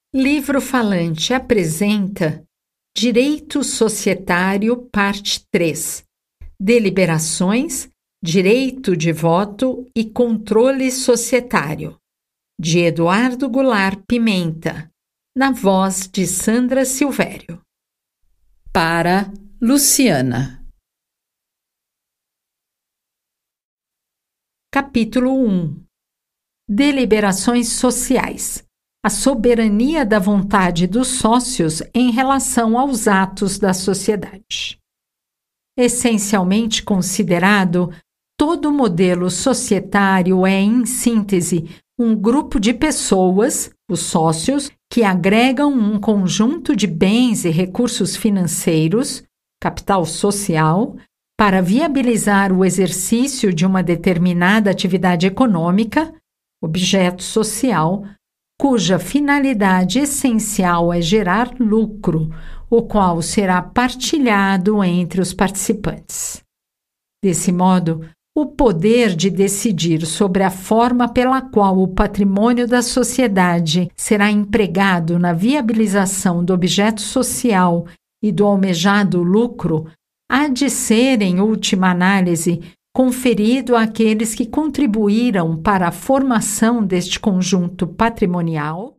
Livro Falante apresenta Direito Societário, Parte 3. Deliberações, Direito de Voto e Controle Societário, de Eduardo Goulart Pimenta, na voz de Sandra Silvério. Para Luciana. Capítulo 1. Deliberações sociais. A soberania da vontade dos sócios em relação aos atos da sociedade. Essencialmente considerado, todo modelo societário é, em síntese, um grupo de pessoas, os sócios, que agregam um conjunto de bens e recursos financeiros, capital social, para viabilizar o exercício de uma determinada atividade econômica, objeto social, cuja finalidade essencial é gerar lucro, o qual será partilhado entre os participantes. Desse modo, o poder de decidir sobre a forma pela qual o patrimônio da sociedade será empregado na viabilização do objeto social e do almejado lucro há de ser, em última análise, conferido àqueles que contribuíram para a formação deste conjunto patrimonial